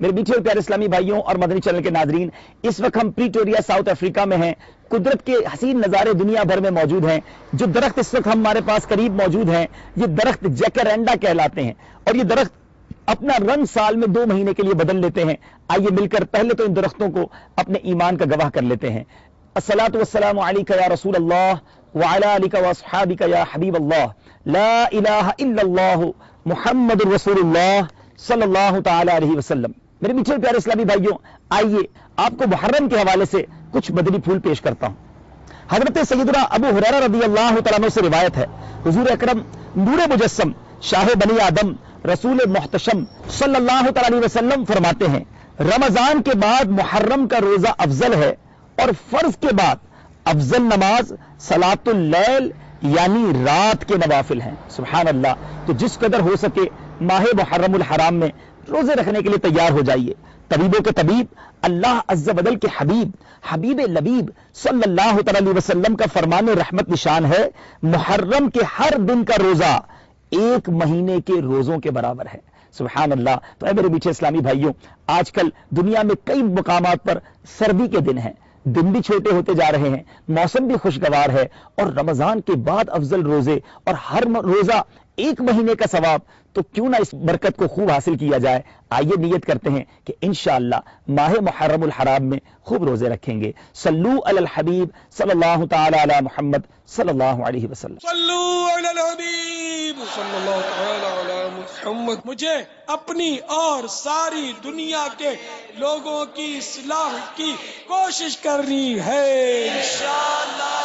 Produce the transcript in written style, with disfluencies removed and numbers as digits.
میرے میٹھے اور پیارے اسلامی بھائیوں اور مدنی چینل کے ناظرین، اس وقت ہم پریٹوریا ساؤتھ افریقہ میں ہیں۔ قدرت کے حسین نظارے دنیا بھر میں موجود ہیں۔ جو درخت اس وقت ہمارے پاس قریب موجود ہیں، یہ درخت جیکرینڈا کہلاتے ہیں، اور یہ درخت اپنا رنگ سال میں 2 مہینے کے لیے بدل لیتے ہیں۔ آئیے مل کر پہلے تو ان درختوں کو اپنے ایمان کا گواہ کر لیتے ہیں۔ الصلاۃ والسلام علیک یا رسول اللہ وعلی آلک واصحابک یا حبیب اللہ، لا الہ الا اللہ محمد رسول اللہ صلی اللہ تعالی علیہ وسلم۔ میرے میٹھے پیارے اسلامی بھائیوں، آئیے آپ کو محرم کے حوالے سے کچھ مدنی پھول پیش کرتا ہوں۔ حضرت سیدنا ابو ہریرہ رضی اللہ تعالیٰ عنہ سے روایت ہے، حضور اکرم نور مجسم شاہ بنی آدم رسول محتشم صلی اللہ تعالی علیہ وسلم فرماتے ہیں، رمضان کے بعد محرم کا روزہ افضل ہے، اور فرض کے بعد افضل نماز صلاۃ اللیل یعنی رات کے نوافل ہیں۔ سبحان اللہ۔ تو جس قدر ہو سکے ماہ محرم الحرام میں روزے رکھنے کے لیے تیار ہو جائیے۔ طبیبوں کے طبیب اللہ عز و جل کے حبیب حبیب لبیب صلی اللہ تعالی علیہ وسلم کا فرمان رحمت نشان ہے، محرم کے ہر دن کا روزہ 1 مہینے کے روزوں کے برابر ہے۔ سبحان اللہ۔ تو اے میرے میٹھے اسلامی بھائیوں، آج کل دنیا میں کئی مقامات پر سردی کے دن ہیں، دن بھی چھوٹے ہوتے جا رہے ہیں، موسم بھی خوشگوار ہے، اور رمضان کے بعد افضل روزے اور ہر روزہ 1 مہینے کا ثواب، تو کیوں نہ اس برکت کو خوب حاصل کیا جائے۔ آئیے نیت کرتے ہیں کہ انشاءاللہ ماہ محرم الحرام میں خوب روزے رکھیں گے۔ صلو علی الحبیب صلی اللہ تعالی علی محمد صلی اللہ علیہ وسلم۔ صلو علی الحبیب صلی اللہ تعالی علی محمد۔ مجھے اپنی اور ساری دنیا کے لوگوں کی اصلاح کی کوشش کرنی ہے انشاءاللہ۔